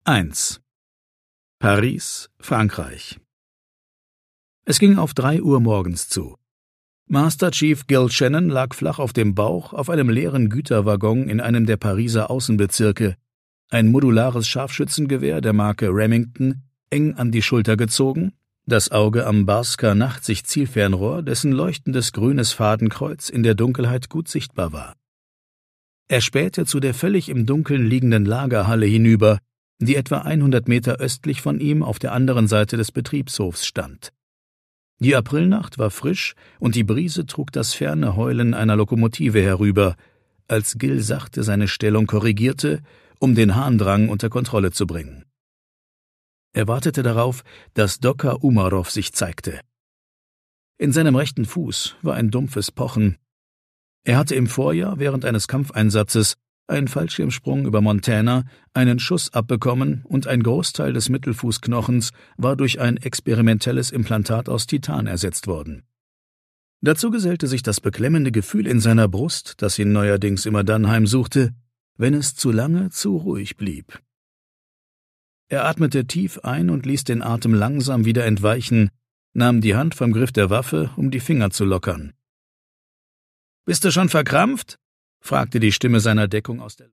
1. Paris, Frankreich. Es ging auf 3 Uhr morgens zu. Master Chief Gil Shannon lag flach auf dem Bauch auf einem leeren Güterwaggon in einem der Pariser Außenbezirke, ein modulares Scharfschützengewehr der Marke Remington eng an die Schulter gezogen, das Auge am Barsker Nachtsicht-Zielfernrohr, dessen leuchtendes grünes Fadenkreuz in der Dunkelheit gut sichtbar war. Er spähte zu der völlig im Dunkeln liegenden Lagerhalle hinüber, die etwa 100 Meter östlich von ihm auf der anderen Seite des Betriebshofs stand. Die Aprilnacht war frisch und die Brise trug das ferne Heulen einer Lokomotive herüber, als Gil sachte seine Stellung korrigierte, um den Harndrang unter Kontrolle zu bringen. Er wartete darauf, dass Docker Umarov sich zeigte. In seinem rechten Fuß war ein dumpfes Pochen. Er hatte im Vorjahr während eines Kampfeinsatzes einen Fallschirmsprung über Montana, einen Schuss abbekommen und ein Großteil des Mittelfußknochens war durch ein experimentelles Implantat aus Titan ersetzt worden. Dazu gesellte sich das beklemmende Gefühl in seiner Brust, das ihn neuerdings immer dann heimsuchte, wenn es zu lange zu ruhig blieb. Er atmete tief ein und ließ den Atem langsam wieder entweichen, nahm die Hand vom Griff der Waffe, um die Finger zu lockern. »Bist du schon verkrampft?« fragte die Stimme seiner Deckung aus der